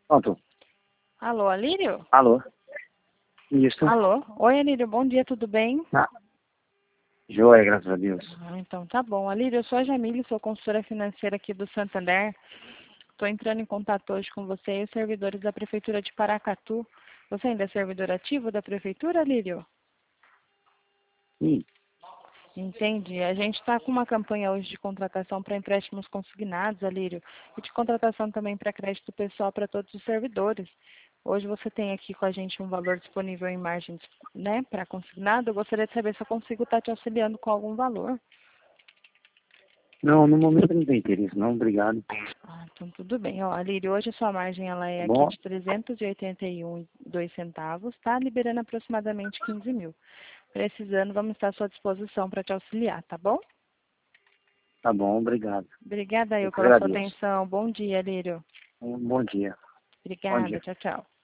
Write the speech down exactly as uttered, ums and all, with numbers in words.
Pronto. Alô, Alírio? Alô? Isso. Alô? Oi, Alírio, bom dia, tudo bem? Ah, joia, graças a Deus. Ah, então tá bom. Alírio, eu sou a Jamile, sou consultora financeira aqui do Santander. Estou entrando em contato hoje com você e os servidores da Prefeitura de Paracatu. Você ainda é servidor ativo da Prefeitura, Alírio? Sim. Entendi. A gente está com uma campanha hoje de contratação para empréstimos consignados, Alírio, e de contratação também para crédito pessoal para todos os servidores. Hoje você tem aqui com a gente um valor disponível em margens, né, para consignado. Eu gostaria de saber se eu consigo estar te auxiliando com algum valor. Não, no momento não tem interesse, não. Obrigado. Ah, então tudo bem. Ó, Alírio, hoje a sua margem ela é Tá aqui bom? de trezentos e oitenta e um e dois centavos, tá? Liberando aproximadamente quinze mil. Precisando, vamos estar à sua disposição para te auxiliar, tá bom? Tá bom, obrigado. Obrigada Eu eu que pela sua agradeço. atenção. Bom dia, Alírio. Um bom dia. Bom Obrigada. dia. Tchau, tchau.